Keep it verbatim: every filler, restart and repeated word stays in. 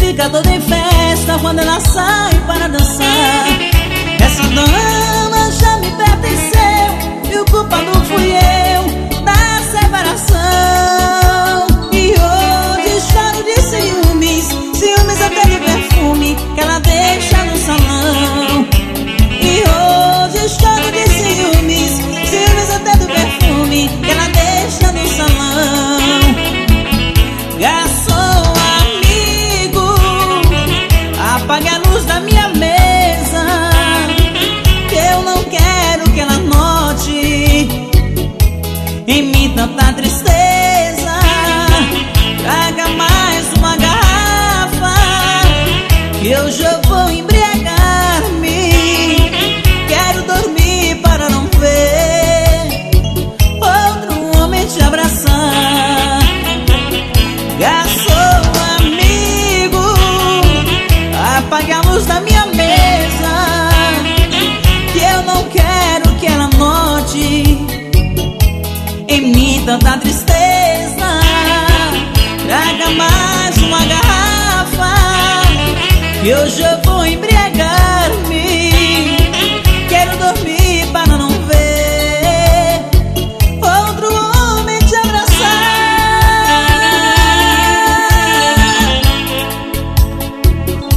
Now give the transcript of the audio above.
fica toda em festa quando ela sai para dançar. Essa dama já me pertenceu e o culpado fui eu da separação. E hoje choro de ciúmes, ciúmes até do perfume que ela deixa no salão. E hoje choro de ciúmes, ciúmes até do perfume que ela deixa no salão. Garçom amigo, apague a luz da minha mesa, que eu não quero que ela note em mim tanta tristeza. Traga mais uma garrafa, que eu já vou embriagar-me. Quero dormir para não ver outro homem te abraçar. Garçom amigo, apague a luz da minha mesa, que eu não quero que ela note em mim tanta tristeza. Traga mais uma garrafa, que eu já vou